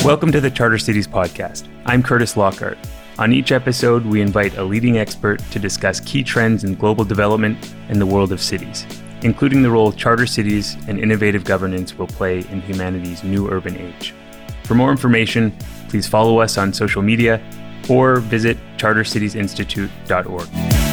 Welcome to the Charter Cities Podcast. I'm Curtis Lockhart. On each episode, we invite a leading expert to discuss key trends in global development and the world of cities, including the role charter cities and innovative governance will play in humanity's new urban age. For more information, please follow us on social media or visit chartercitiesinstitute.org.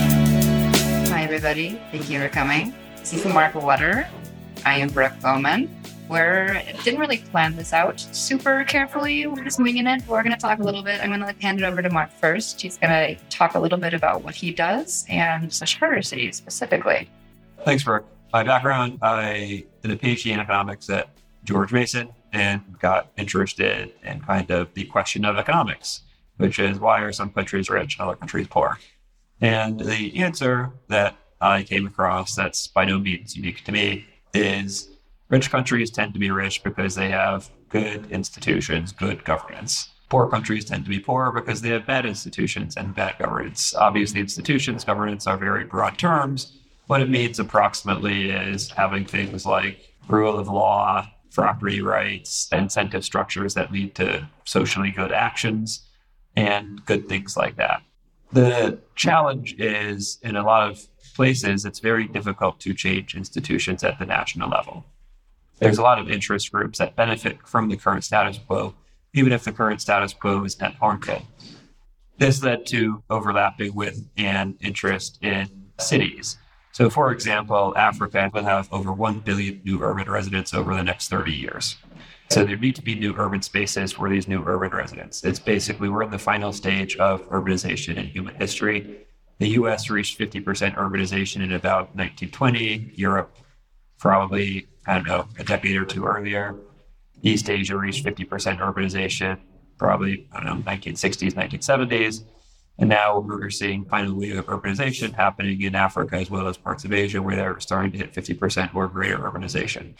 Hi, everybody. Thank you for coming. This is Mark Water. I am Brooke Bowman. We didn't really plan this out super carefully. We're just winging it. We're going to talk a little bit. I'm going to hand it over to Mark first. He's going to talk a little bit about what he does and the charter cities specifically. Thanks, Brooke. My background, I did a PhD in economics at George Mason and got interested in kind of the question of economics, which is why are some countries rich and other countries poor? And the answer that I came across that's by no means unique to me is rich countries tend to be rich because they have good institutions, good governance. Poor countries tend to be poor because they have bad institutions and bad governance. Obviously, institutions, governance are very broad terms. What it means approximately is having things like rule of law, property rights, incentive structures that lead to socially good actions, and good things like that. The challenge is, in a lot of places, it's very difficult to change institutions at the national level. There's a lot of interest groups that benefit from the current status quo, even if the current status quo is net harmful. This led to overlapping with an interest in cities. So, for example, Africa will have over 1 billion new urban residents over the next 30 years. So there need to be new urban spaces for these new urban residents. It's basically, we're in the final stage of urbanization in human history. The US reached 50% urbanization in about 1920, Europe probably, a decade or two earlier. East Asia reached 50% urbanization, probably, 1960s, 1970s. And now we're seeing final wave of urbanization happening in Africa as well as parts of Asia where they're starting to hit 50% or greater urbanization.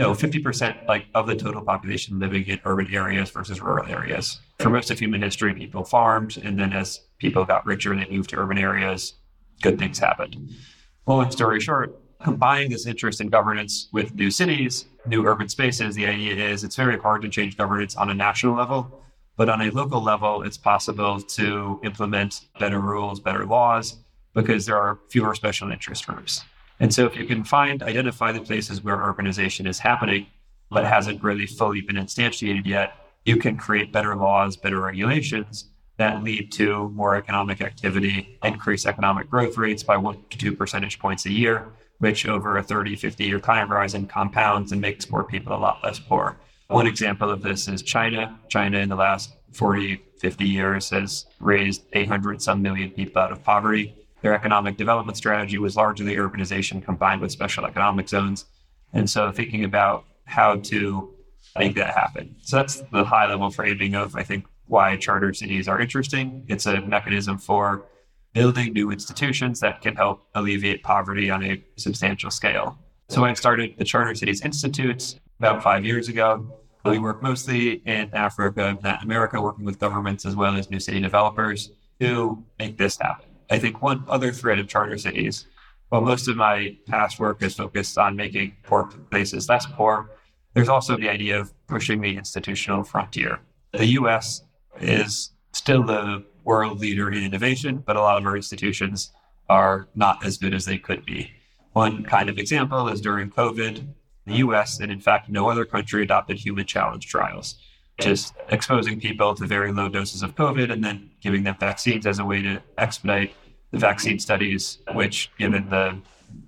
50% of the total population living in urban areas versus rural areas. For most of human history, people farmed, and then as people got richer and they moved to urban areas, good things happened. Long story short, combining this interest in governance with new cities, new urban spaces, the idea is it's very hard to change governance on a national level, but on a local level, it's possible to implement better rules, better laws, because there are fewer special interest groups. And so if you can identify the places where urbanization is happening, but hasn't really fully been instantiated yet, you can create better laws, better regulations that lead to more economic activity, increase economic growth rates by 1 to 2 percentage points a year, which over a 30, 50-year time horizon compounds and makes poor people a lot less poor. One example of this is China. China in the last 40, 50 years has raised 800-some million people out of poverty. Their economic development strategy was largely urbanization combined with special economic zones. And so thinking about how to make that happen. So that's the high-level framing of, I think, why charter cities are interesting. It's a mechanism for building new institutions that can help alleviate poverty on a substantial scale. So I started the Charter Cities Institute about 5 years ago. We work mostly in Africa and Latin America, working with governments as well as new city developers to make this happen. I think one other thread of charter cities, while most of my past work is focused on making poor places less poor, there's also the idea of pushing the institutional frontier. The US is still the world leader in innovation, but a lot of our institutions are not as good as they could be. One kind of example is during COVID, the US, and in fact, no other country adopted human challenge trials, just exposing people to very low doses of COVID and then giving them vaccines as a way to expedite the vaccine studies, which, given the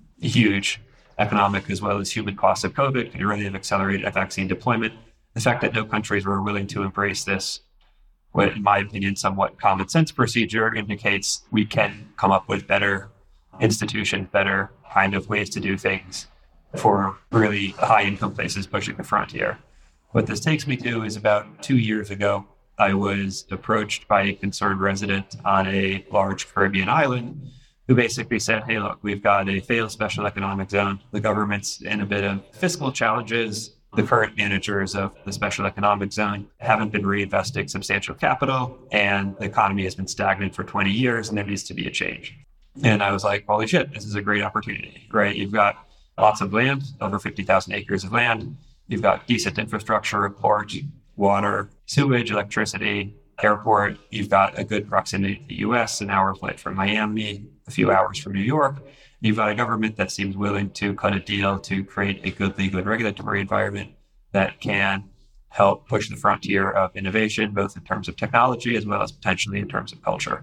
huge economic as well as human costs of COVID, can really have accelerated vaccine deployment. The fact that no countries were willing to embrace this, what, in my opinion, somewhat common sense procedure, indicates we can come up with better institutions, better kind of ways to do things for really high income places pushing the frontier. What this takes me to is about 2 years ago, I was approached by a concerned resident on a large Caribbean island who basically said, hey, look, we've got a failed special economic zone. The government's in a bit of fiscal challenges. The current managers of the special economic zone haven't been reinvesting substantial capital, and the economy has been stagnant for 20 years, and there needs to be a change. And I was like, holy shit, this is a great opportunity, right? You've got lots of land, over 50,000 acres of land. You've got decent infrastructure, a port, water, sewage, electricity, airport. You've got a good proximity to the US, an hour flight from Miami, a few hours from New York. You've got a government that seems willing to cut a deal to create a good legal and regulatory environment that can help push the frontier of innovation, both in terms of technology as well as potentially in terms of culture.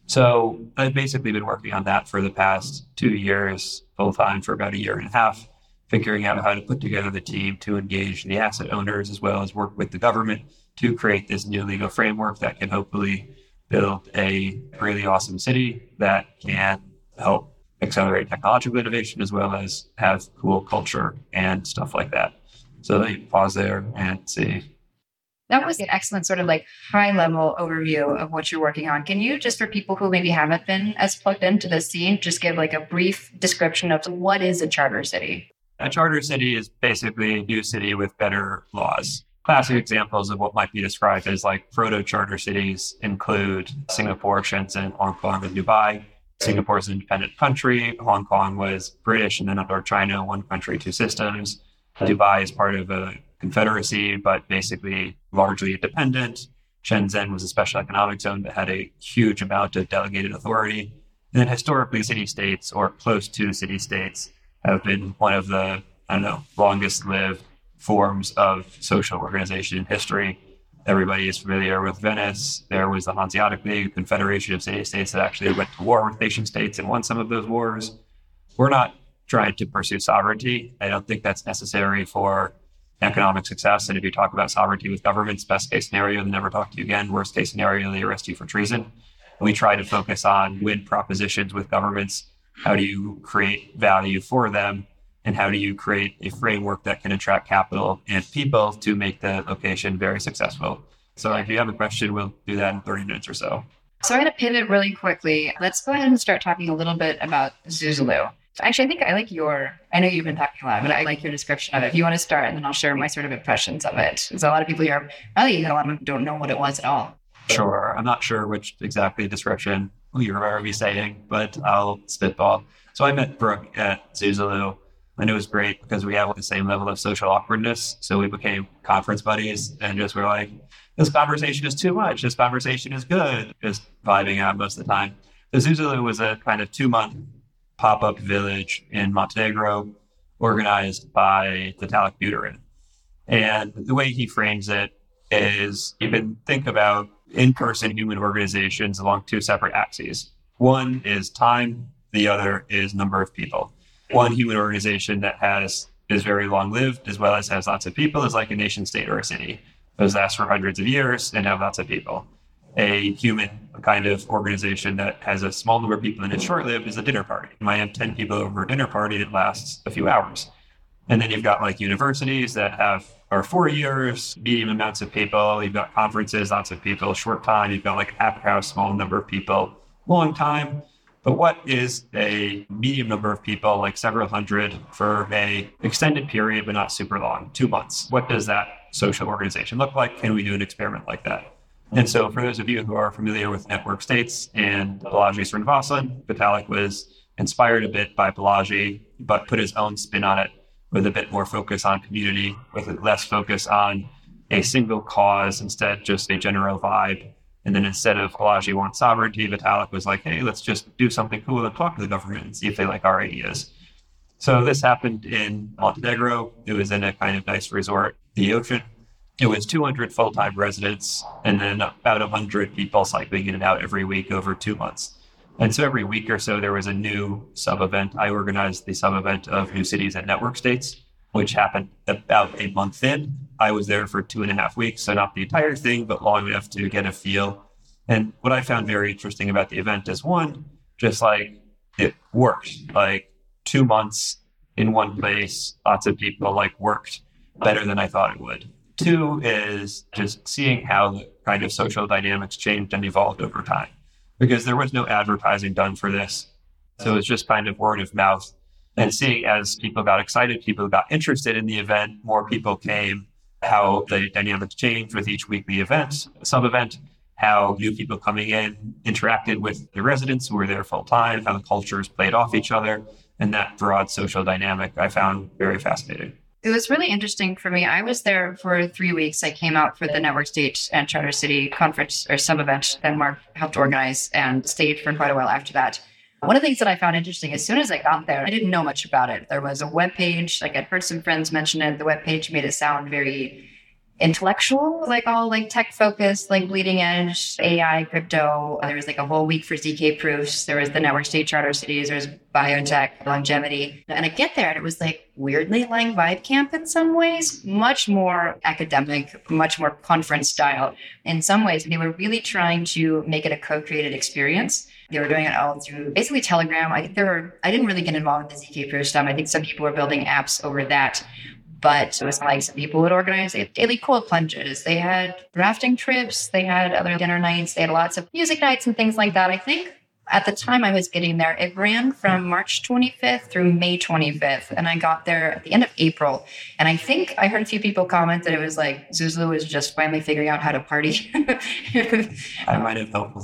So I've basically been working on that for the past 2 years, full time for about a year and a half, figuring out how to put together the team to engage the asset owners as well as work with the government to create this new legal framework that can hopefully build a really awesome city that can help accelerate technological innovation as well as have cool culture and stuff like that. So let me pause there and see. That was an excellent sort of like high level overview of what you're working on. Can you just, for people who maybe haven't been as plugged into the scene, just give like a brief description of what is a charter city? A charter city is basically a new city with better laws. Classic examples of what might be described as like proto-charter cities include Singapore, Shenzhen, Hong Kong, and Dubai. Singapore is an independent country. Hong Kong was British and then under China, one country, two systems. Dubai is part of a confederacy, but basically largely independent. Shenzhen was a special economic zone that had a huge amount of delegated authority. And then historically, city-states or close to city-states have been one of the, longest lived forms of social organization in history. Everybody is familiar with Venice. There was the Hanseatic League, confederation of city-states that actually went to war with nation-states and won some of those wars. We're not trying to pursue sovereignty. I don't think that's necessary for economic success. And if you talk about sovereignty with governments, best case scenario, they never talk to you again. Worst case scenario, they arrest you for treason. We try to focus on win propositions with governments. How do you create value for them? And how do you create a framework that can attract capital and people to make the location very successful? So if you have a question, we'll do that in 30 minutes or so. So I'm going to pivot really quickly. Let's go ahead and start talking a little bit about Zuzulu. Actually, I think I like I know you've been talking a lot, but I like your description of it. If you want to start, and then I'll share my sort of impressions of it. So a lot of people here, probably a lot of them don't know what it was at all. Sure. I'm not sure which exactly description you remember me saying, but I'll spitball. So I met Brooke at Zuzulu, and it was great because we have the same level of social awkwardness. So we became conference buddies and just were like, this conversation is too much. This conversation is good. Just vibing out most of the time. So Zuzulu was a kind of 2-month pop-up village in Montenegro organized by Vitalik Buterin. And the way he frames it is you can think about in-person human organizations along 2 separate axes. One is time, the other is number of people. One human organization that is very long-lived as well as has lots of people is like a nation state or a city. Those last for hundreds of years and have lots of people. A human kind of organization that has a small number of people and it's short-lived is a dinner party. You might have 10 people over a dinner party that lasts a few hours. And then you've got like universities that are 4 years, medium amounts of people. You've got conferences, lots of people, short time. You've got like half house, small number of people, long time. But what is a medium number of people, like several hundred for a extended period, but not super long, 2 months? What does that social organization look like? Can we do an experiment like that? And so for those of you who are familiar with network states and Balaji Srinivasan, Vitalik was inspired a bit by Balaji, but put his own spin on it with a bit more focus on community, with less focus on a single cause, instead just a general vibe. And then instead of Balaji wants sovereignty, Vitalik was like, hey, let's just do something cool and talk to the government and see if they like our ideas. So this happened in Montenegro. It was in a kind of nice resort, the ocean. It was 200 full-time residents and then about 100 people cycling in and out every week over 2 months. And so every week or so, there was a new sub-event. I organized the sub-event of New Cities and Network States, which happened about a month in. I was there for 2.5 weeks, so not the entire thing, but long enough to get a feel. And what I found very interesting about the event is, one, just like it worked. Like 2 months in one place, lots of people worked better than I thought it would. 2 is just seeing how the kind of social dynamics changed and evolved over time, because there was no advertising done for this. So it's just kind of word of mouth, and seeing as people got excited, people got interested in the event, more people came, how the dynamics changed with each weekly event, sub-event, how new people coming in interacted with the residents who were there full time, how the cultures played off each other. And that broad social dynamic I found very fascinating. It was really interesting for me. I was there for 3 weeks. I came out for the Network State and Charter City conference or some event that Mark helped organize and stayed for quite a while after that. One of the things that I found interesting, as soon as I got there, I didn't know much about it. There was a webpage, like I'd heard some friends mention it. The webpage made it sound very intellectual, like all like tech focused, like bleeding edge, AI, crypto. There was like a whole week for ZK proofs. There was the Network State Charter Cities. There's biotech, longevity. And I get there and it was like weirdly like Vibe Camp in some ways, much more academic, much more conference style. In some ways, they were really trying to make it a co-created experience. They were doing it all through basically Telegram. I didn't really get involved with the ZK proof stuff. I think some people were building apps over that. But it was like some people would organize daily cold plunges. They had rafting trips. They had other dinner nights. They had lots of music nights and things like that. I think at the time I was getting there, it ran from March 25th through May 25th. And I got there at the end of April. And I think I heard a few people comment that it was like Zuzulu was just finally figuring out how to party. I might have helped with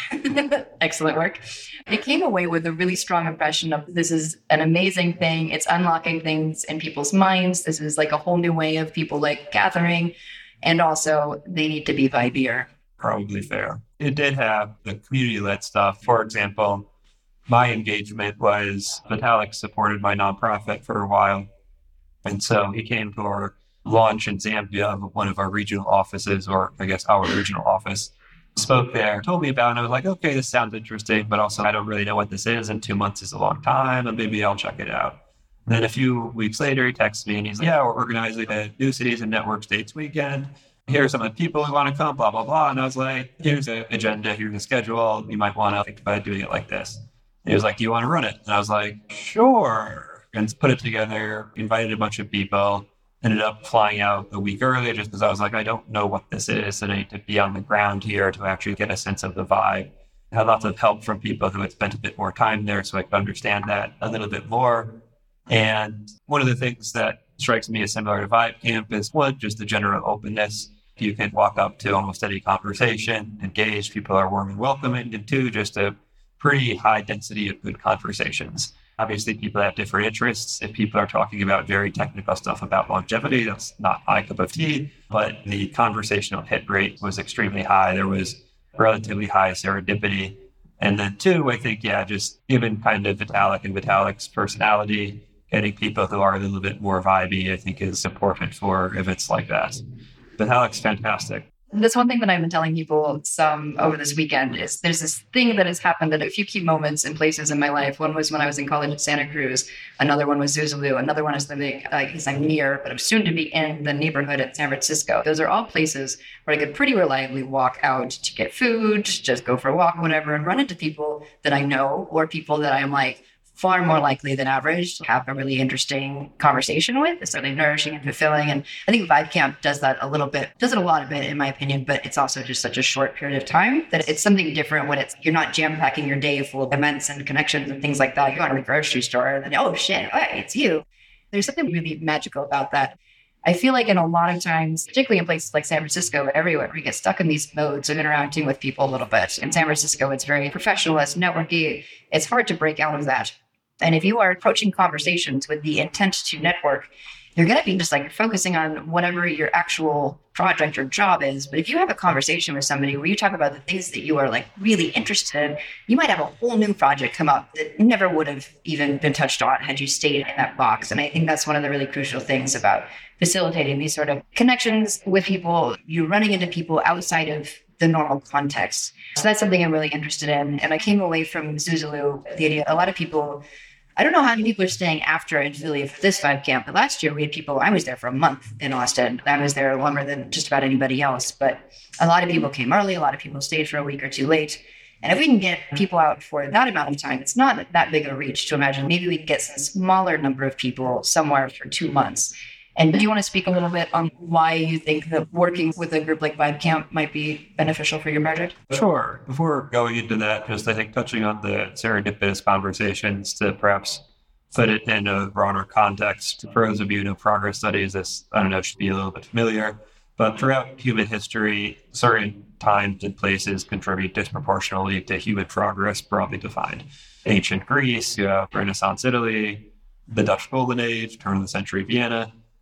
that. Excellent work. It came away with a really strong impression of this is an amazing thing. It's unlocking things in people's minds. This is like a whole new way of people like gathering. And also they need to be vibier. Probably fair. It did have the community-led stuff. For example, my engagement was Vitalik supported my nonprofit for a while. And so he came to our launch in Zambia, one of our regional offices, or I guess our regional office, spoke there, told me about it. And I was like, okay, this sounds interesting, but also I don't really know what this is. And 2 months is a long time, and maybe I'll check it out. And then a few weeks later, he texts me and he's like, yeah, we're organizing a New Cities and Network States weekend. Here are some of the people who want to come, blah, blah, blah. And I was like, here's the agenda, here's the schedule. You might want to think about doing it like this. And he was like, do you want to run it? And I was like, sure. And put it together, invited a bunch of people, ended up flying out a week early just because I was like, I don't know what this is. And I need to be on the ground here to actually get a sense of the vibe. I had lots of help from people who had spent a bit more time there so I could understand that a little bit more. And one of the things that strikes me as similar to Vibe Camp is one, just the general openness. You can walk up to almost any conversation, engage, people are warm and welcoming, and two, just a pretty high density of good conversations. Obviously, people have different interests. If people are talking about very technical stuff about longevity, that's not my cup of tea, but the conversational hit rate was extremely high. There was relatively high serendipity. And then two, I think, just given kind of Vitalik and Vitalik's personality, getting people who are a little bit more vibey, I think is important for events like that. Vitalik's fantastic. That's one thing that I've been telling people some over this weekend is there's this thing that has happened at a few key moments in places in my life. One was when I was in college at Santa Cruz. Another one was Zuzulu. Another one is living, because I'm near, but I'm soon to be in the neighborhood at San Francisco. Those are all places where I could pretty reliably walk out to get food, just go for a walk, whatever, and run into people that I know or people that I'm like, far more likely than average to have a really interesting conversation with. It's certainly nourishing and fulfilling. And I think Vibe Camp does that a little bit, does it a lot of it in my opinion, but it's also just such a short period of time that it's something different when you're not jam packing your day full of events and connections and things like that. You go to the grocery store and then, oh shit, hey, it's you. There's something really magical about that. I feel like in a lot of times, particularly in places like San Francisco, but everywhere, we get stuck in these modes of interacting with people a little bit. In San Francisco, it's very professionalist, networky. It's hard to break out of that. And if you are approaching conversations with the intent to network, you're going to be just like focusing on whatever your actual project or job is. But if you have a conversation with somebody where you talk about the things that you are like really interested in, you might have a whole new project come up that never would have even been touched on had you stayed in that box. And I think that's one of the really crucial things about facilitating these sort of connections with people. You're running into people outside of the normal context. So that's something I'm really interested in. And I came away from Zuzulu, the idea, a lot of people, I don't know how many people are staying after and really for this Vibe Camp, but last year we had people, I was there for a month in Austin. I was there longer than just about anybody else, but a lot of people came early. A lot of people stayed for a week or two late. And if we can get people out for that amount of time, it's not that big a reach to imagine. Maybe we can get some smaller number of people somewhere for 2 months. And do you want to speak a little bit on why you think that working with a group like Vibe Camp might be beneficial for your project? Sure. Before going into that, just I think touching on the serendipitous conversations to perhaps put it in a broader context. For those of you who know progress studies, this, I don't know, should be a little bit familiar. But throughout human history, certain times and places contribute disproportionately to human progress, broadly defined. Ancient Greece, Renaissance Italy, the Dutch Golden Age, turn of the century Vienna.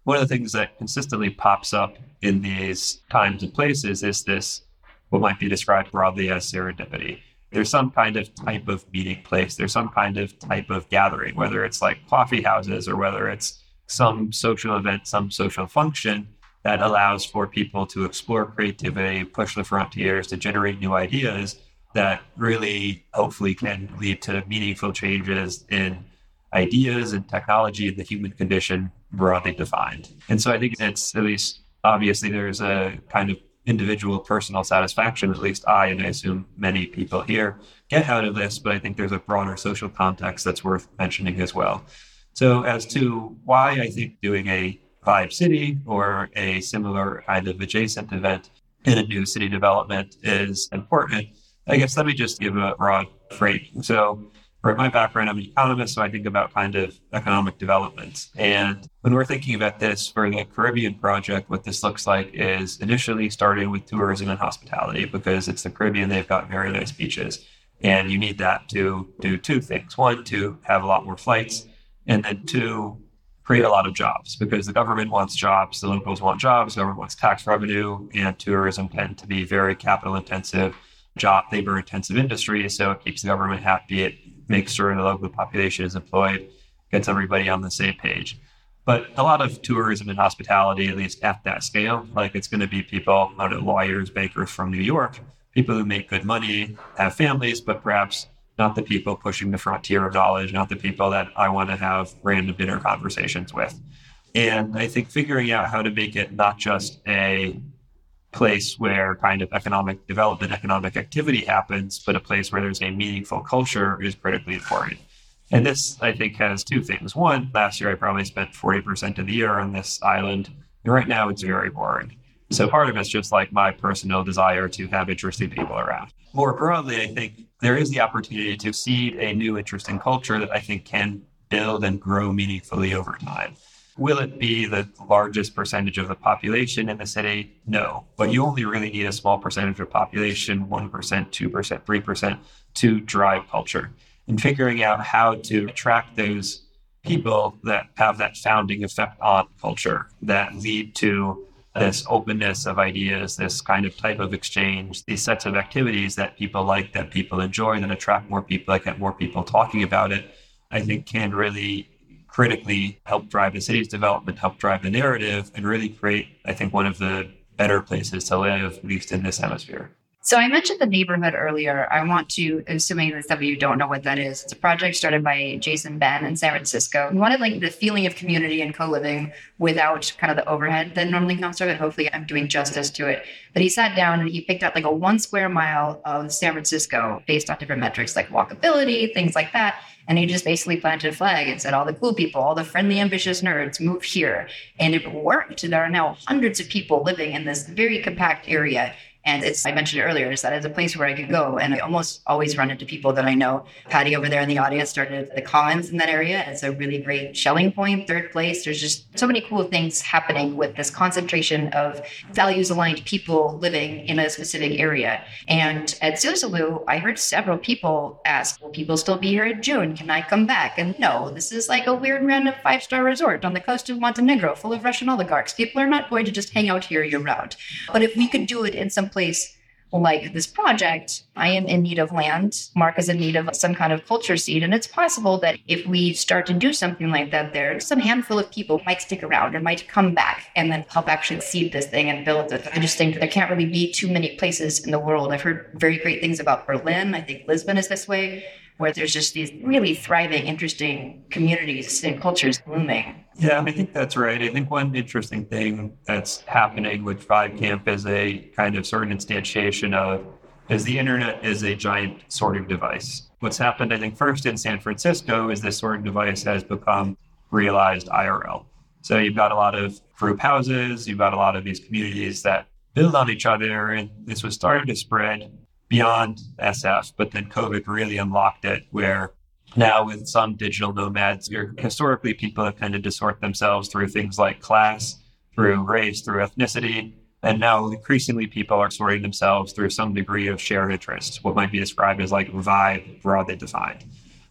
one of the things that consistently pops up in these times and places is this, what might be described broadly as serendipity. There's some kind of type of meeting place. There's some kind of type of gathering, whether it's like coffee houses or whether it's some social event, some social function that allows for people to explore creativity, push the frontiers, to generate new ideas that really hopefully can lead to meaningful changes in ideas and technology and the human condition broadly defined. And so I think it's, at least obviously there's a kind of individual personal satisfaction, at least I, and I assume many people here, get out of this, but I think there's a broader social context that's worth mentioning as well. So as to why I think doing a Vibe City or a similar kind of adjacent event in a new city development is important, I guess let me just give a broad frame. So for my background, I'm an economist, so I think about kind of economic development. And when we're thinking about this for the Caribbean project, what this looks like is initially starting with tourism and hospitality, because it's the Caribbean, they've got very nice beaches. And you need that to do two things. One, to have a lot more flights, and then two, create a lot of jobs, because the government wants jobs, the locals want jobs, the government wants tax revenue, and tourism tend to be very capital intensive, labor intensive industry. So it keeps the government happy. It makes sure the local population is employed, gets everybody on the same page. But a lot of tourism and hospitality, at least at that scale, like it's going to be people, lawyers, bankers from New York, people who make good money, have families, but perhaps not the people pushing the frontier of knowledge, not the people that I want to have random dinner conversations with. And I think figuring out how to make it not just a place where kind of economic development, economic activity happens, but a place where there's a meaningful culture is critically important. And this, I think, has two things. One, last year I probably spent 40% of the year on this island. And right now it's very boring. So part of it's just like my personal desire to have interesting people around. More broadly, I think there is the opportunity to seed a new interesting culture that I think can build and grow meaningfully over time. Will it be the largest percentage of the population in the city? No, but you only really need a small percentage of population, 1%, 2%, 3%, to drive culture. And figuring out how to attract those people that have that founding effect on culture, that lead to this openness of ideas, this kind of type of exchange, these sets of activities that people like, that people enjoy, that attract more people, that get more people talking about it, I think can really critically help drive the city's development, help drive the narrative, and really create, I think, one of the better places to live, at least in this hemisphere. So I mentioned the neighborhood earlier. I want to, assuming that some of you don't know what that is, it's a project started by Jason Ben in San Francisco. He wanted like the feeling of community and co-living without kind of the overhead that normally comes with it. Hopefully I'm doing justice to it. But he sat down and he picked out like a 1 square mile of San Francisco based on different metrics like walkability, things like that. And he just basically planted a flag and said, all the cool people, all the friendly, ambitious nerds move here. And it worked. There are now hundreds of people living in this very compact area. And I mentioned earlier, is that it's a place where I could go. And I almost always run into people that I know. Patty over there in the audience started the Commons in that area. It's a really great Shelling Point, third place. There's just so many cool things happening with this concentration of values-aligned people living in a specific area. And at Zuzalu, I heard several people ask, will people still be here in June? Can I come back? And no, this is like a weird random 5-star resort on the coast of Montenegro full of Russian oligarchs. People are not going to just hang out here year-round. But if we could do it in some place like this project, I am in need of land. Mark is in need of some kind of culture seed. And it's possible that if we start to do something like that there, some handful of people might stick around and might come back and then help actually seed this thing and build it. I just think there can't really be too many places in the world. I've heard very great things about Berlin. I think Lisbon is this way, where there's just these really thriving, interesting communities and cultures blooming. Yeah, I think that's right. I think one interesting thing that's happening with VibeCamp is a kind of sort of instantiation of, is the internet is a giant sorting device. What's happened, I think, first in San Francisco is this sorting device has become realized IRL. So you've got a lot of group houses, you've got a lot of these communities that build on each other, and this was starting to spread beyond SF, but then COVID really unlocked it, where now with some digital nomads, historically people have tended to sort themselves through things like class, through race, through ethnicity, and now increasingly people are sorting themselves through some degree of shared interests, what might be described as like vibe broadly defined.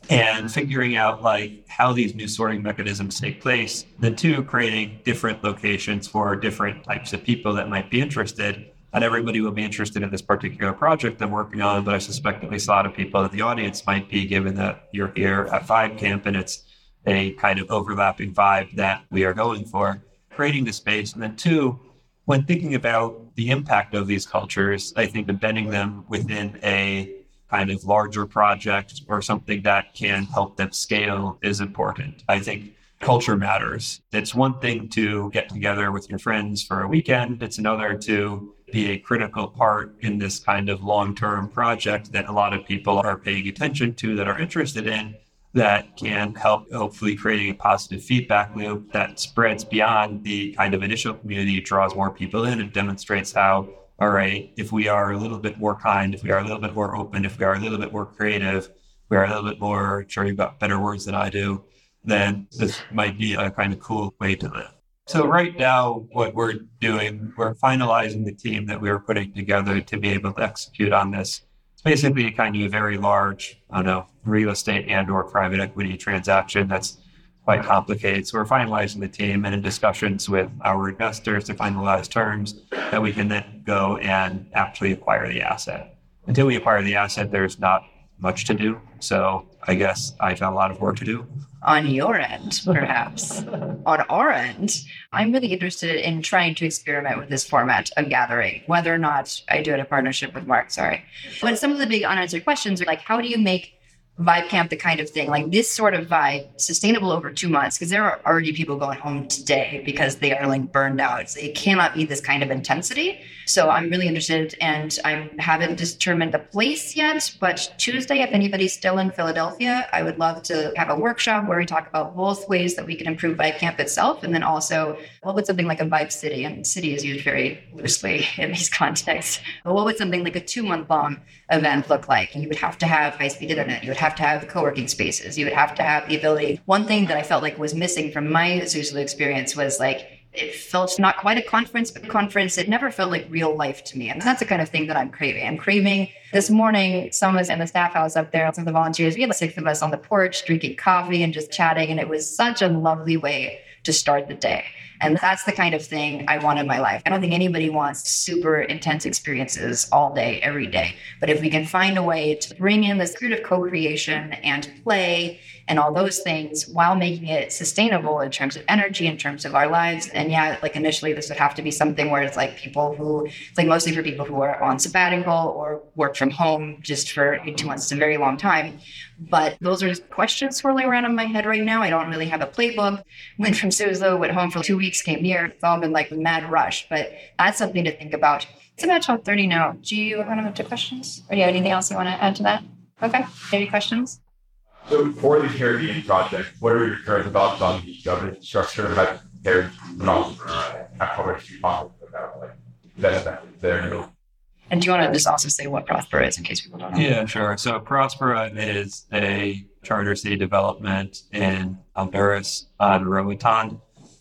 and figuring out like how these new sorting mechanisms take place. Then two, creating different locations for different types of people that might be interested. Not everybody will be interested in this particular project I'm working on, but I suspect at least a lot of people in the audience might be, given that you're here at Vibe Camp and it's a kind of overlapping vibe that we are going for, creating the space. And then two, when thinking about the impact of these cultures, I think embedding them within a kind of larger project or something that can help them scale is important. I think culture matters. It's one thing to get together with your friends for a weekend. It's another to be a critical part in this kind of long-term project that a lot of people are paying attention to, that are interested in, that can help hopefully creating a positive feedback loop that spreads beyond the kind of initial community, draws more people in, and demonstrates how, all right, if we are a little bit more kind, if we are a little bit more open, if we are a little bit more creative, we are a little bit more, sure, you've got better words than I do, then this might be a kind of cool way to live. So right now, what we're doing, we're finalizing the team that we were putting together to be able to execute on this. It's basically kind of a very large, real estate and or private equity transaction that's quite complicated. So we're finalizing the team and in discussions with our investors to finalize terms that we can then go and actually acquire the asset. Until we acquire the asset, there's not much to do. So I guess I've got a lot of work to do. On your end, perhaps. On our end, I'm really interested in trying to experiment with this format of gathering, whether or not I do it in partnership with Mark, sorry. But some of the big unanswered questions are like, how do you make Vibe Camp the kind of thing, like this sort of vibe, sustainable over 2 months? Because there are already people going home today because they are like burned out. So it cannot be this kind of intensity. So I'm really interested, and I haven't determined the place yet, but Tuesday, if anybody's still in Philadelphia, I would love to have a workshop where we talk about both ways that we can improve Vibe Camp itself, and then also what would something like a Vibe City, and city is used very loosely in these contexts, but what would something like a 2-month-long event look like? And you would have to have high-speed internet, you would have to have co-working spaces, you would have to have the ability. One thing that I felt like was missing from my Zuzulu experience was like, it felt not quite a conference, but conference. It never felt like real life to me. And that's the kind of thing that I'm craving. I'm craving this morning, someone was in the staff house up there, some of the volunteers, we had like 6 of us on the porch drinking coffee and just chatting. And it was such a lovely way to start the day. And that's the kind of thing I want in my life. I don't think anybody wants super intense experiences all day, every day. But if we can find a way to bring in the spirit of co-creation and play and all those things while making it sustainable in terms of energy, in terms of our lives. And yeah, like initially this would have to be something where it's like people who, it's like mostly for people who are on sabbatical or work from home just for 2 months. It's a very long time. But those are just questions swirling around in my head right now. I don't really have a playbook. Went from Zuzulu, went home for 2 weeks, came here. It's all been like a mad rush, but that's something to think about. It's about 12:30 now. Do you want to move to questions? Or do you have anything else you want to add to that? Okay. Any questions? So for the Caribbean project, what are your current thoughts on the governance structure that they're not publicly talking about, like that there? And do you want to just also say what Prospera is in case people don't know? Yeah, sure. So Prospera is a charter city development in Honduras on Roatan.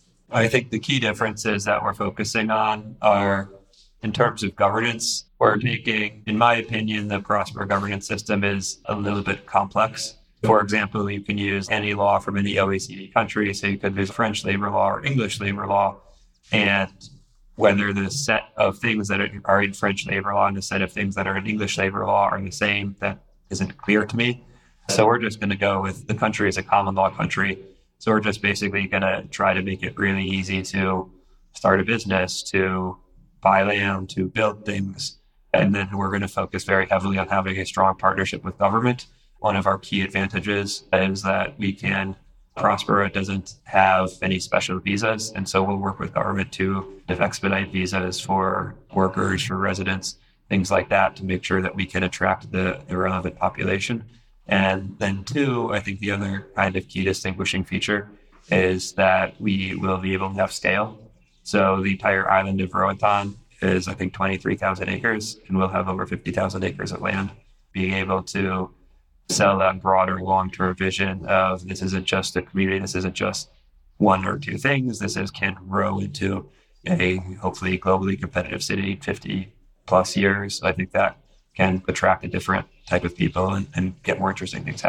I think the key differences that we're focusing on are in terms of governance. We're taking, in my opinion, the Prospera governance system is a little bit complex. For example, you can use any law from any OECD country. So you could use French labor law or English labor law. And whether the set of things that are in French labor law and the set of things that are in English labor law are the same, that isn't clear to me. So we're just going to go with the country as a common law country. So we're just basically going to try to make it really easy to start a business, to buy land, to build things. And then we're going to focus very heavily on having a strong partnership with government. One of our key advantages is that Prospera doesn't have any special visas. And so we'll work with government to expedite visas for workers, for residents, things like that, to make sure that we can attract the relevant population. And then two, I think the other kind of key distinguishing feature is that we will be able to have scale. So the entire island of Roatan is, I think, 23,000 acres, and we'll have over 50,000 acres of land. Being able to sell that broader long-term vision of this isn't just a community, this isn't just one or two things, can grow into a hopefully globally competitive city, 50 plus years. I think that can attract a different type of people and get more interesting things happening.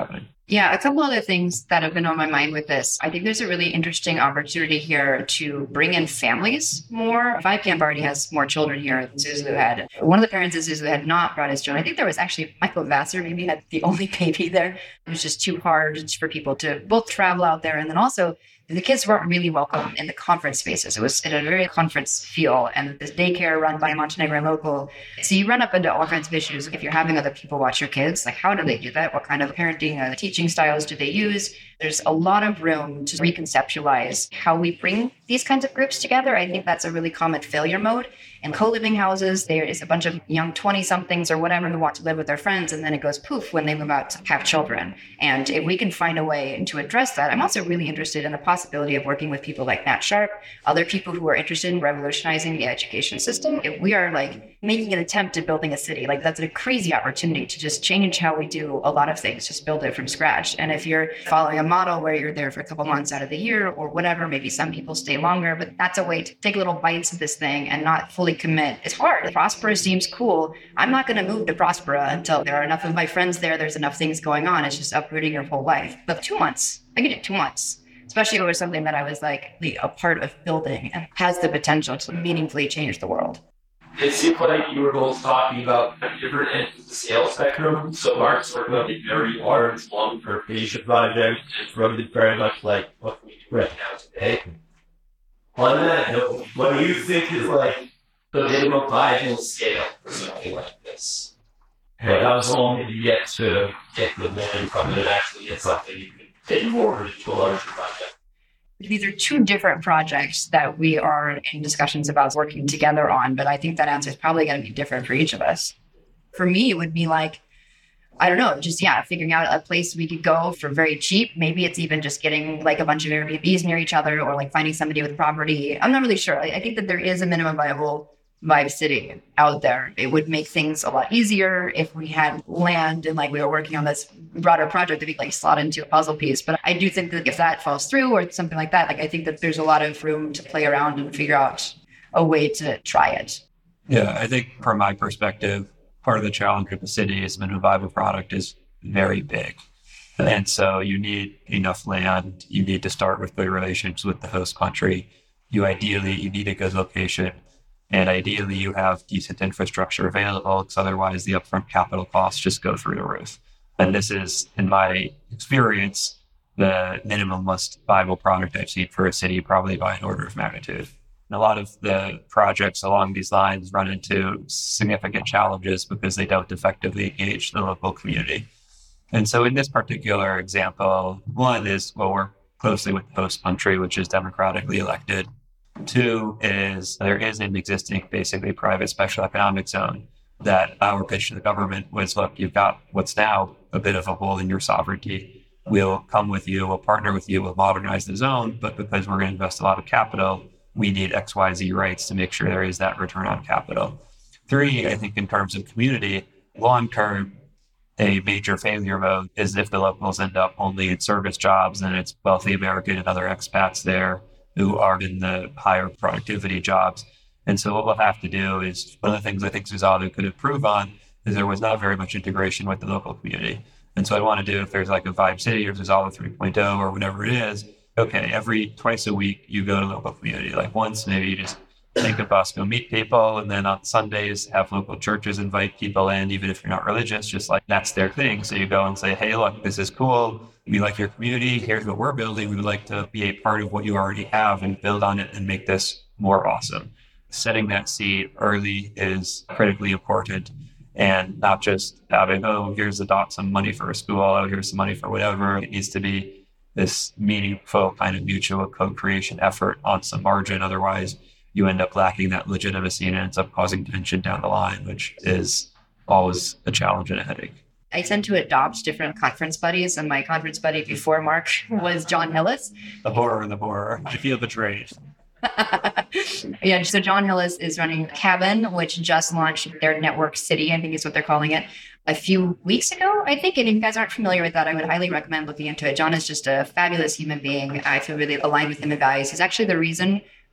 Yeah, a couple other things that have been on my mind with this. I think there's a really interesting opportunity here to bring in families more. Five Camp already has more children here than Zuzu had. One of the parents of Zuzu had not brought his children. I think there was actually Michael Vassar, maybe had the only baby there. It was just too hard for people to both travel out there, and then also the kids weren't really welcome in the conference spaces. It was in a very conference feel, and this daycare run by a Montenegrin local. So you run up into all kinds of issues if you're having other people watch your kids. Like, how do they do that? What kind of parenting teaching styles do they use? There's a lot of room to reconceptualize how we bring these kinds of groups together. I think that's a really common failure mode. In co-living houses, there is a bunch of young 20-somethings or whatever who want to live with their friends, and then it goes poof when they move out to have children. And if we can find a way to address that, I'm also really interested in the possibility of working with people like Nat Sharp, other people who are interested in revolutionizing the education system. If we are like making an attempt at building a city, like that's a crazy opportunity to just change how we do a lot of things, just build it from scratch. And if you're following a model where you're there for a couple months out of the year or whatever, maybe some people stay longer, but that's a way to take little bites of this thing and not fully commit. It's hard. Prospera seems cool. I'm not going to move to Prospera until there are enough of my friends there. There's enough things going on. It's just uprooting your whole life. But 2 months, I could do 2 months, especially over something that I was like a part of building and has the potential to meaningfully change the world. It seemed like you were both talking about different ends of the scale spectrum. So Mark's working on a very large, long-term patient project. It's really very much like what we do right now today. On that note, what do you think is like the minimum viable scale for something like this? Like how long did you get to get the million from it and actually get something you could take forward to a larger project? These are two different projects that we are in discussions about working together on, but I think that answer is probably going to be different for each of us. For me, it would be like, I don't know, just, figuring out a place we could go for very cheap. Maybe it's even just getting like a bunch of Airbnbs near each other or like finding somebody with property. I'm not really sure. I think that there is a minimum viable Vibe City out there. It would make things a lot easier if we had land and like we were working on this broader project that we like slot into a puzzle piece. But I do think that if that falls through or something like that, like I think that there's a lot of room to play around and figure out a way to try it. Yeah, I think from my perspective, part of the challenge with the city is minimum viable product is very big. And so you need enough land. You need to start with good relations with the host country. You need a good location. And ideally, you have decent infrastructure available because otherwise the upfront capital costs just go through the roof. And this is, in my experience, the minimum most viable product I've seen for a city, probably by an order of magnitude. And a lot of the projects along these lines run into significant challenges because they don't effectively engage the local community. And so in this particular example, one is, well, we're closely with the host country, which is democratically elected. Two is there is an existing basically private special economic zone that our pitch to the government was, look, you've got what's now a bit of a hole in your sovereignty. We'll come with you, we'll partner with you, we'll modernize the zone, but because we're going to invest a lot of capital, we need XYZ rights to make sure there is that return on capital. Three, I think in terms of community, long-term, a major failure mode is if the locals end up only in service jobs and it's wealthy American and other expats there who are in the higher productivity jobs. And so what we'll have to do is, one of the things I think Zuzadu could improve on is there was not very much integration with the local community. And so I want to do, if there's like a Vibe City or Zuzadu 3.0 or whatever it is, okay, every twice a week you go to local community. Like once, maybe you just take a bus, go meet people. And then on Sundays, have local churches invite people in, even if you're not religious, just like that's their thing. So you go and say, hey, look, this is cool. We like your community. Here's what we're building. We would like to be a part of what you already have and build on it and make this more awesome. Setting that seed early is critically important, and not just having, oh, here's some money for a school. Oh, here's some money for whatever. It needs to be this meaningful kind of mutual co-creation effort on some margin. Otherwise, you end up lacking that legitimacy and it ends up causing tension down the line, which is always a challenge and a headache. I tend to adopt different conference buddies, and my conference buddy before Mark was John Hillis. The horror. I feel betrayed. Yeah, so John Hillis is running Cabin, which just launched their network city, I think is what they're calling it, a few weeks ago, I think. And if you guys aren't familiar with that, I would highly recommend looking into it. John is just a fabulous human being. I feel really aligned with him and values. He's actually the reason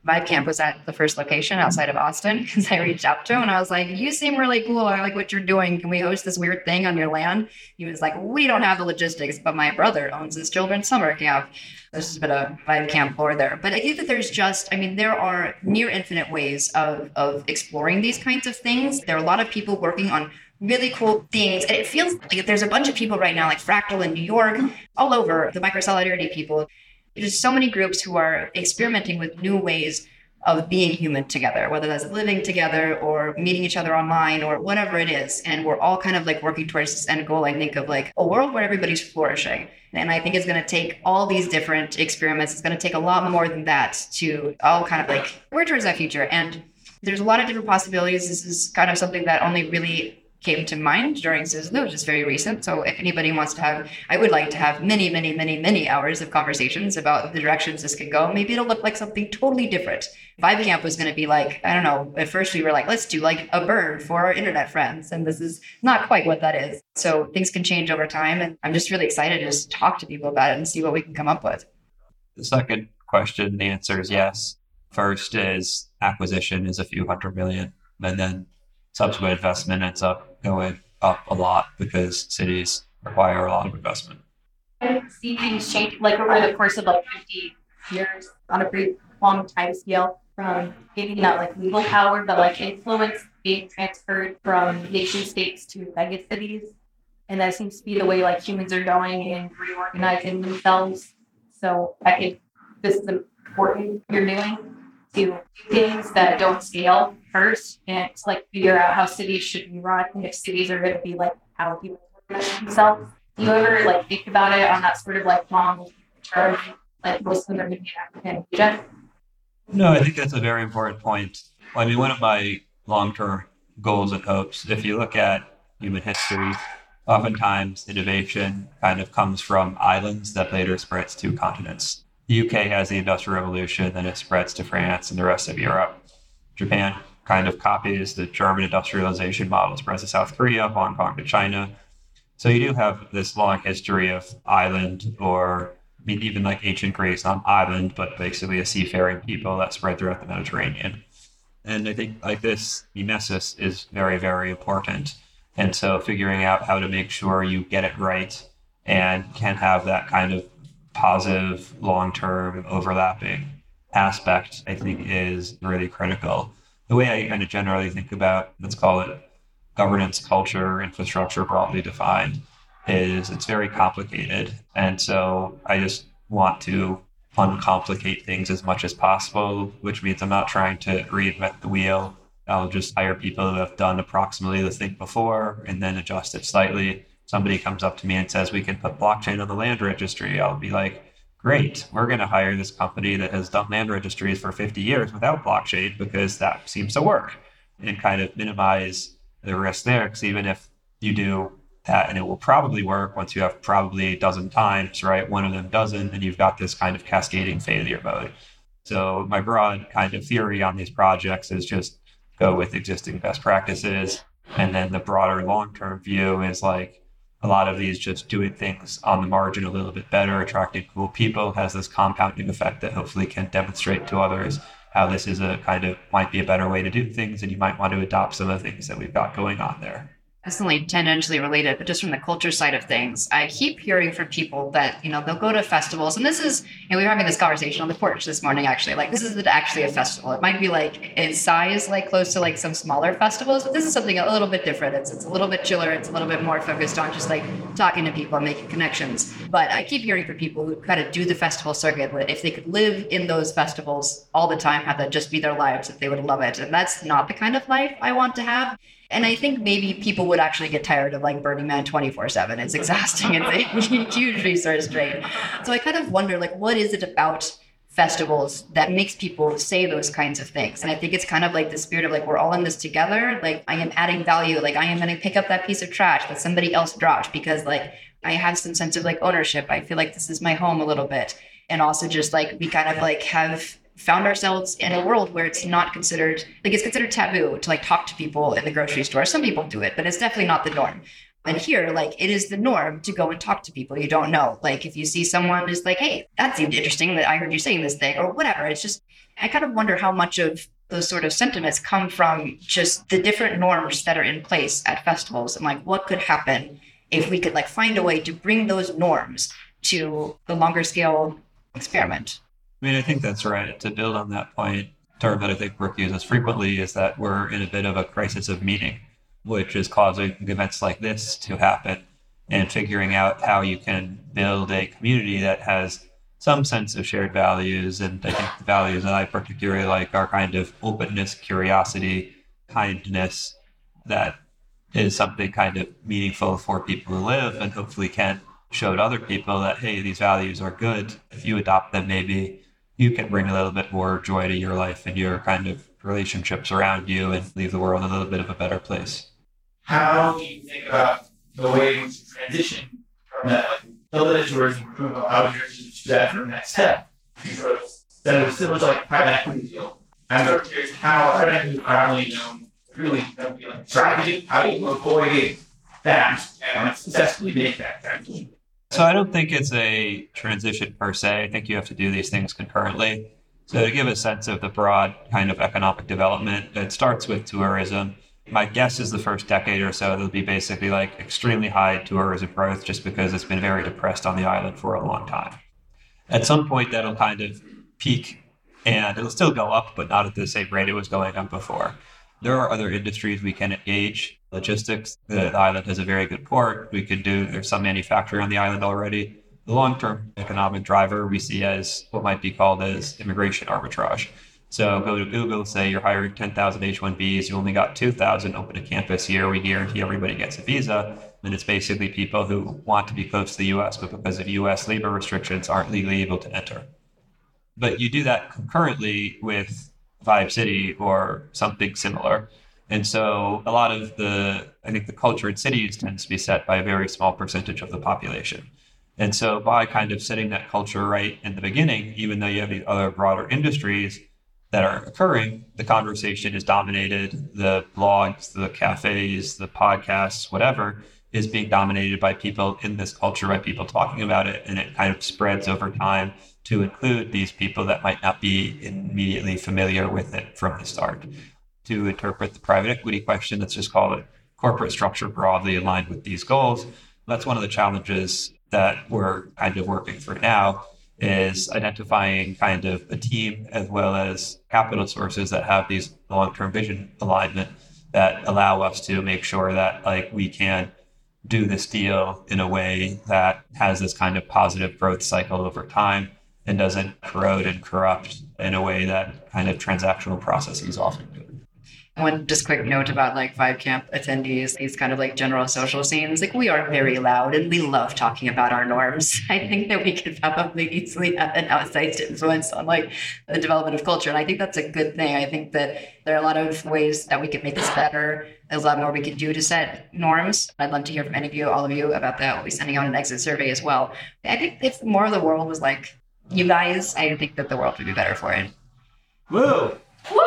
Vibe Camp was at the first location outside of Austin because I reached out to him and I was like, you seem really cool. I like what you're doing. Can we host this weird thing on your land? He was like, we don't have the logistics, but my brother owns this children's summer camp. There's just a bit of Vibe Camp lore there. But I think that there are near infinite ways of exploring these kinds of things. There are a lot of people working on really cool things. And it feels like there's a bunch of people right now, like Fractal in New York, all over, the Microsolidarity people. There's so many groups who are experimenting with new ways of being human together, whether that's living together or meeting each other online or whatever it is. And we're all kind of like working towards this end goal, I think, of like a world where everybody's flourishing. And I think it's going to take all these different experiments. It's going to take a lot more than that to all kind of like work towards that future. And there's a lot of different possibilities. This is kind of something that only really came to mind during Sizzler, which is very recent. So if anybody wants to have, I would like to have many, many, many, many hours of conversations about the directions this could go. Maybe it'll look like something totally different. Vibe Camp was going to be like, I don't know, at first we were like, let's do like a bird for our internet friends. And this is not quite what that is. So things can change over time. And I'm just really excited to just talk to people about it and see what we can come up with. The second question, the answer is yes. First is acquisition is a few $100 million. And then subsequent investment ends up going up a lot because cities require a lot of investment. I see things change like over the course of like 50 years on a pretty long time scale, from maybe not like legal power, but like influence being transferred from nation states to mega cities. And that seems to be the way like humans are going and reorganizing themselves. So I think this is important you're doing, to do things that don't scale first and to like figure out how cities should be run, and if cities are going to be like how people organize themselves. Do you ever like think about it on that sort of like long term, like most of them are going to be African region? No, I think that's a very important point. I mean, one of my long-term goals and hopes, if you look at human history, oftentimes innovation kind of comes from islands that later spreads to continents. The UK has the Industrial Revolution, then it spreads to France and the rest of Europe. Japan kind of copies the German industrialization model, spreads to South Korea, Hong Kong to China. So you do have this long history of island, or I mean, even like ancient Greece, not an island, but basically a seafaring people that spread throughout the Mediterranean. And I think like this mimesis is very, very important. And so figuring out how to make sure you get it right and can have that kind of positive, long-term overlapping aspect, I think is really critical. The way I kind of generally think about, let's call it governance, culture, infrastructure broadly defined, is it's very complicated. And so I just want to uncomplicate things as much as possible, which means I'm not trying to reinvent the wheel. I'll just hire people who have done approximately the thing before and then adjust it slightly. Somebody comes up to me and says, we can put blockchain on the land registry. I'll be like, great, we're going to hire this company that has done land registries for 50 years without blockchain because that seems to work, and kind of minimize the risk there. Because even if you do that, and it will probably work once you have probably a dozen times, right? One of them doesn't, and you've got this kind of cascading failure mode. So my broad kind of theory on these projects is just go with existing best practices. And then the broader long-term view is like, a lot of these just doing things on the margin a little bit better, attracting cool people, has this compounding effect that hopefully can demonstrate to others how this is a kind of might be a better way to do things, and you might want to adopt some of the things that we've got going on there. It's only tangentially related, but just from the culture side of things, I keep hearing from people that, they'll go to festivals. And this is, we were having this conversation on the porch this morning, actually. Like, this isn't actually a festival. It might be like in size, like close to like some smaller festivals, but this is something a little bit different. It's a little bit chiller. It's a little bit more focused on just like talking to people and making connections. But I keep hearing from people who kind of do the festival circuit that if they could live in those festivals all the time, have that just be their lives, that they would love it. And that's not the kind of life I want to have. And I think maybe people would actually get tired of like Burning Man 24/7. It's exhausting. It's a huge resource drain. So I kind of wonder, like, what is it about festivals that makes people say those kinds of things? And I think it's kind of like the spirit of like, we're all in this together. Like, I am adding value. Like, I am going to pick up that piece of trash that somebody else dropped because like I have some sense of like ownership. I feel like this is my home a little bit. And also just like we kind of like have found ourselves in a world where it's not considered, like it's considered taboo to like talk to people in the grocery store. Some people do it, but it's definitely not the norm. And here, like it is the norm to go and talk to people you don't know. Like if you see someone who's like, hey, that seemed interesting that I heard you saying this thing or whatever, it's just, I kind of wonder how much of those sort of sentiments come from just the different norms that are in place at festivals, and like what could happen if we could like find a way to bring those norms to the longer scale experiment. I mean, I think that's right. To build on that point, a term that I think Brooke uses frequently is that we're in a bit of a crisis of meaning, which is causing events like this to happen, and figuring out how you can build a community that has some sense of shared values. And I think the values that I particularly like are kind of openness, curiosity, kindness, that is something kind of meaningful for people who live, and hopefully can show to other people that, hey, these values are good. If you adopt them, maybe you can bring a little bit more joy to your life and your kind of relationships around you and leave the world a little bit of a better place. How do you think about the way in which you transition from that, like, build tourism, how do you do that for the next step? Then it was still like private equity deal. I'm sort of curious how private equity primarily really strategy. How do you avoid that and successfully make that transition? So I don't think it's a transition per se. I think you have to do these things concurrently. So to give a sense of the broad kind of economic development, it starts with tourism. My guess is the first decade or so, there'll be basically like extremely high tourism growth just because it's been very depressed on the island for a long time. At some point, that'll kind of peak and it'll still go up, but not at the same rate it was going up before. There are other industries we can engage. Logistics, the island has a very good port. There's some manufacturing on the island already. The long-term economic driver we see as what might be called as immigration arbitrage. So go to Google, say you're hiring 10,000 H-1Bs, you only got 2,000, open a campus here, we guarantee everybody gets a visa. And it's basically people who want to be close to the U.S., but because of U.S. labor restrictions aren't legally able to enter. But you do that concurrently with Vibe City or something similar. And so a lot of the culture in cities tends to be set by a very small percentage of the population. And so by kind of setting that culture right in the beginning, even though you have these other broader industries that are occurring, the conversation is dominated, the blogs, the cafes, the podcasts, whatever, is being dominated by people in this culture, by people talking about it. And it kind of spreads over time to include these people that might not be immediately familiar with it from the start. To interpret the private equity question, let's just call it corporate structure broadly aligned with these goals. That's one of the challenges that we're kind of working through now, is identifying kind of a team as well as capital sources that have these long-term vision alignment that allow us to make sure that like we can do this deal in a way that has this kind of positive growth cycle over time and doesn't corrode and corrupt in a way that kind of transactional processes often do. One just quick note about like Vibe Camp attendees, these kind of like general social scenes, like we are very loud and we love talking about our norms. I think that we could probably easily have an outsized influence on like the development of culture. And I think that's a good thing. I think that there are a lot of ways that we could make this better. There's a lot more we could do to set norms. I'd love to hear from any of you, all of you about that. We'll be sending out an exit survey as well. I think if more of the world was like you guys, I think that the world would be better for it. Woo!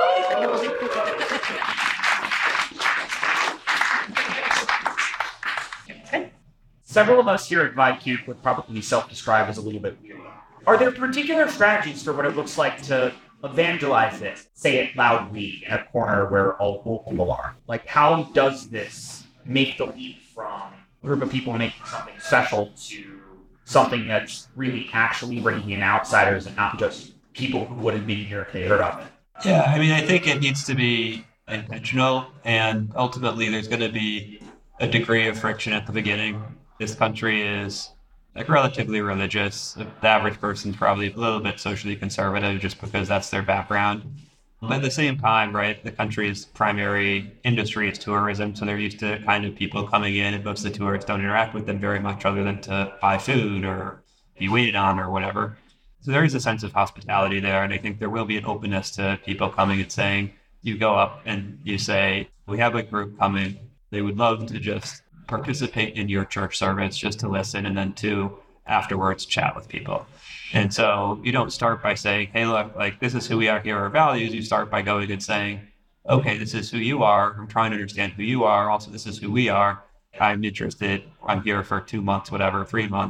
Several of us here at VibeCube would probably self-describe as a little bit weird. Are there particular strategies for what it looks like to evangelize this, say it loudly in a corner where all cool people are? Like, how does this make the leap from a group of people making something special to something that's really actually bringing in outsiders and not just people who wouldn't be here if they heard of it? Yeah, I mean, I think it needs to be intentional, and ultimately there's going to be a degree of friction at the beginning. This country is like relatively religious. The average person's probably a little bit socially conservative just because that's their background. But at the same time, right, the country's primary industry is tourism, so they're used to kind of people coming in, and most of the tourists don't interact with them very much other than to buy food or be waited on or whatever. So there is a sense of hospitality there, and I think there will be an openness to people coming and saying, you go up and you say, we have a group coming, they would love to just participate in your church service, just to listen, and then to afterwards chat with people. And so you don't start by saying, hey, look, like this is who we are, here are our values. You start by going and saying, okay, this is who you are. I'm trying to understand who you are. Also, this is who we are. I'm interested. I'm here for 2 months, whatever, 3 months.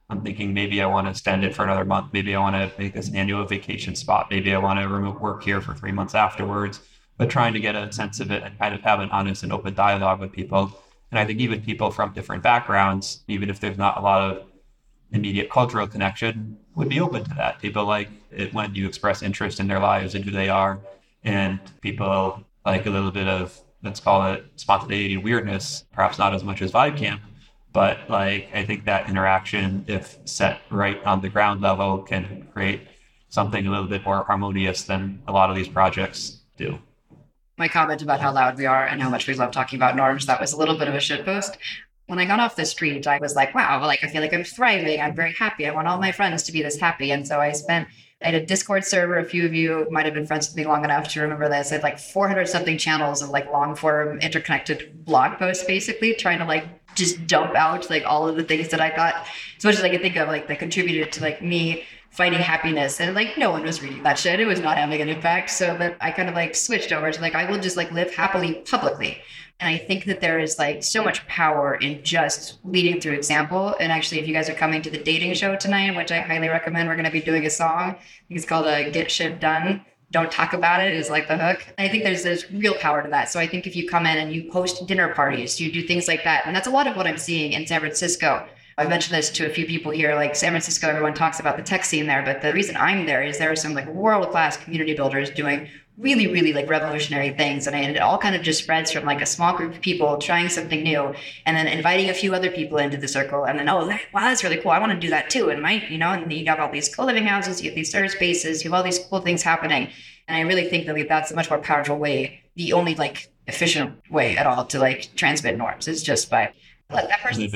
I'm thinking maybe I want to extend it for another month. Maybe I want to make this an annual vacation spot. Maybe I want to remote work here for 3 months afterwards, but trying to get a sense of it and kind of have an honest and open dialogue with people. And I think even people from different backgrounds, even if there's not a lot of immediate cultural connection, would be open to that. People like it when you express interest in their lives and who they are. And people like a little bit of, let's call it spontaneity, weirdness, perhaps not as much as Vibe Camp. But like, I think that interaction, if set right on the ground level, can create something a little bit more harmonious than a lot of these projects do. My comment about how loud we are and how much we love talking about norms, that was a little bit of a shitpost. When I got off the street, I was like, wow, like I feel like I'm thriving. I'm very happy. I want all my friends to be this happy. And so I had a Discord server. A few of you might have been friends with me long enough to remember this. I had like 400 something channels of like long form interconnected blog posts, basically trying to like just dump out like all of the things that I thought, as much as I could think of, like that contributed to like me finding happiness. And like no one was reading that shit. It was not having an impact. So that I kind of like switched over to like, I will just like live happily publicly. And I think that there is like so much power in just leading through example. And actually, if you guys are coming to the dating show tonight, which I highly recommend, we're going to be doing a song. I think it's called Get Shit Done. Don't talk about it is like the hook. I think there's real power to that. So I think if you come in and you host dinner parties, you do things like that. And that's a lot of what I'm seeing in San Francisco. I've mentioned this to a few people here, like San Francisco, everyone talks about the tech scene there, but the reason I'm there is there are some like world-class community builders doing really, really like revolutionary things. And it all kind of just spreads from like a small group of people trying something new and then inviting a few other people into the circle. And then, wow, that's really cool. I want to do that too. And and you have all these co-living houses, you have these service spaces, you have all these cool things happening. And I really think that that's a much more powerful way, the only like efficient way at all to like transmit norms is just by let that person's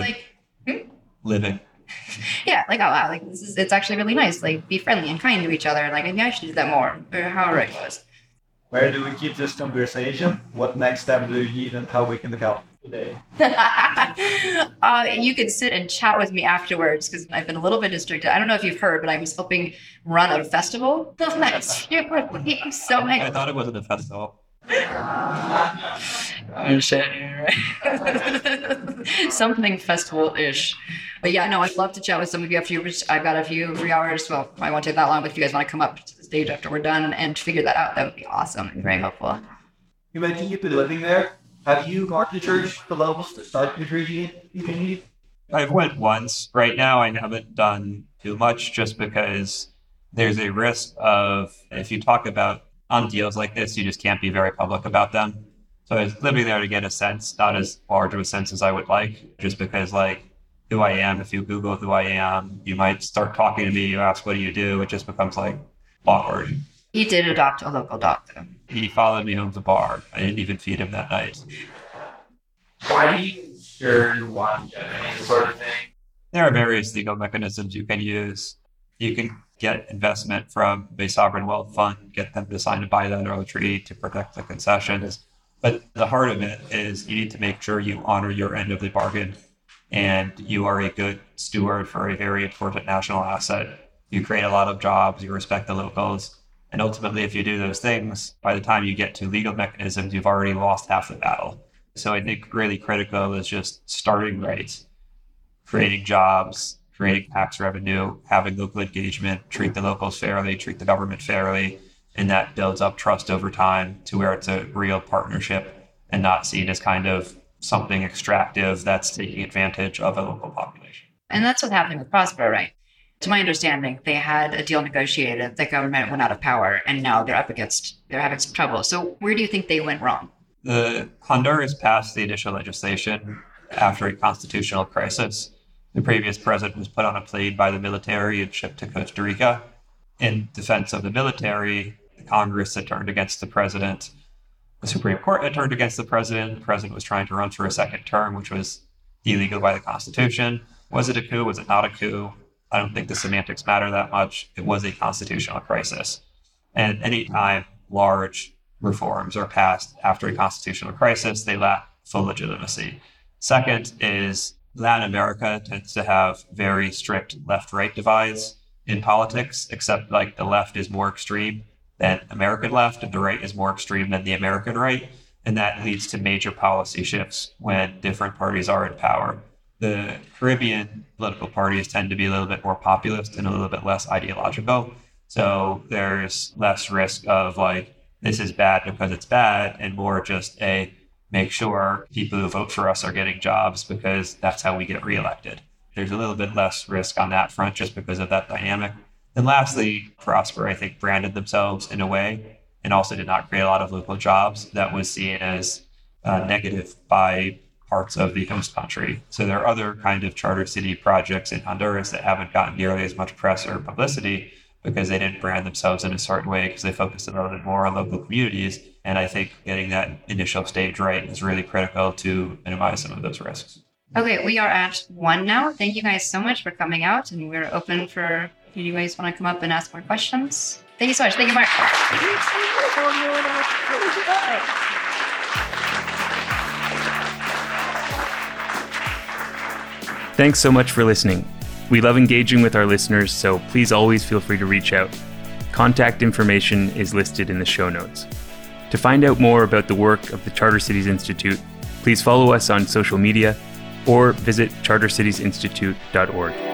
Living. Yeah, like, oh wow, like it's actually really nice. Like be friendly and kind to each other. Like maybe I should do that more. Or however it goes. Where do we keep this conversation? What next step do you need and how we can help today? You could sit and chat with me afterwards because I've been a little bit distracted. I don't know if you've heard, but I was helping run a festival next year. So much. I thought it wasn't a festival. Something festival-ish. But yeah, no, I'd love to chat with some of you after I've got a few free hours. Well, I won't take that long, but if you guys want to come up to the stage after we're done and figure that out, that would be awesome and very helpful. You mentioned you've been living there. Have you gone to church for levels to start your community? I've went once. Right now, I haven't done too much just because there's a risk of, if you talk about on deals like this, you just can't be very public about them. So I was living there to get a sense, not as large of a sense as I would like, just because like who I am, if you Google who I am, you might start talking to me, you ask, what do you do? It just becomes like awkward. He did adopt a local dog though. He followed me home to the bar. I didn't even feed him that night. Why do you sure you want any sort of thing? There are various legal mechanisms you can use. You can get investment from a sovereign wealth fund, get them to sign a bilateral treaty to protect the concessions. But the heart of it is you need to make sure you honor your end of the bargain and you are a good steward for a very important national asset. You create a lot of jobs, you respect the locals. And ultimately, if you do those things, by the time you get to legal mechanisms, you've already lost half the battle. So I think really critical is just starting right, creating jobs, creating tax revenue, having local engagement, treat the locals fairly, treat the government fairly, and that builds up trust over time to where it's a real partnership and not seen as kind of something extractive that's taking advantage of a local population. And that's what's happening with Prospero, right? To my understanding, they had a deal negotiated, the government went out of power, and now they're having some trouble. So where do you think they went wrong? The Honduras passed the initial legislation after a constitutional crisis. The previous president was put on a plane by the military and shipped to Costa Rica. In defense of the military, the Congress had turned against the president. The Supreme Court had turned against the president. The president was trying to run for a second term, which was illegal by the Constitution. Was it a coup? Was it not a coup? I don't think the semantics matter that much. It was a constitutional crisis. And any time large reforms are passed after a constitutional crisis, they lack full legitimacy. Second is Latin America tends to have very strict left-right divides in politics, except like the left is more extreme than American left and the right is more extreme than the American right. And that leads to major policy shifts when different parties are in power. the Caribbean political parties tend to be a little bit more populist and a little bit less ideological. So there's less risk of like, this is bad because it's bad, and more just a make sure people who vote for us are getting jobs because that's how we get reelected. There's a little bit less risk on that front just because of that dynamic. And lastly, Prosper, I think, branded themselves in a way and also did not create a lot of local jobs that was seen as negative by parts of the host country. So there are other kind of charter city projects in Honduras that haven't gotten nearly as much press or publicity because they didn't brand themselves in a certain way because they focused a little bit more on local communities. And I think getting that initial stage right is really critical to minimize some of those risks. Okay, we are at 1 now. Thank you guys so much for coming out, and we're open for if you guys want to come up and ask more questions. Thank you so much. Thank you, Mark. Thanks so much for listening. We love engaging with our listeners, so please always feel free to reach out. Contact information is listed in the show notes. To find out more about the work of the Charter Cities Institute, please follow us on social media or visit chartercitiesinstitute.org.